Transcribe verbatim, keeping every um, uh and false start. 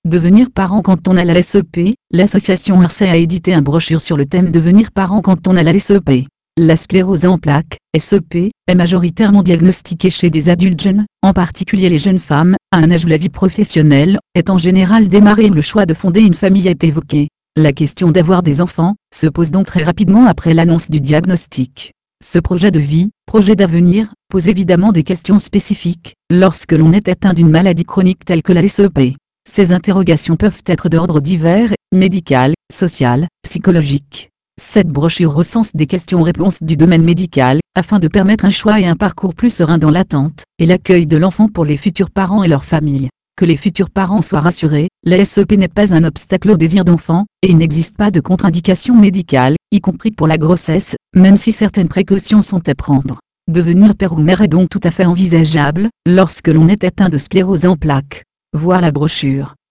Devenir parent quand on a la S E P, l'association R C a édité une brochure sur le thème Devenir parent quand on a la S E P. La sclérose en plaques, S E P, est majoritairement diagnostiquée chez des adultes jeunes, en particulier les jeunes femmes, à un âge où la vie professionnelle est en général démarrée et où le choix de fonder une famille est évoqué. La question d'avoir des enfants se pose donc très rapidement après l'annonce du diagnostic. Ce projet de vie, projet d'avenir, pose évidemment des questions spécifiques, lorsque l'on est atteint d'une maladie chronique telle que la S E P. Ces interrogations peuvent être d'ordre divers, médical, social, psychologique. Cette brochure recense des questions-réponses du domaine médical, afin de permettre un choix et un parcours plus serein dans l'attente et l'accueil de l'enfant pour les futurs parents et leurs familles. Que les futurs parents soient rassurés, la S E P n'est pas un obstacle au désir d'enfant, et il n'existe pas de contre-indication médicale, y compris pour la grossesse, même si certaines précautions sont à prendre. Devenir père ou mère est donc tout à fait envisageable, lorsque l'on est atteint de sclérose en plaques. Voir la brochure.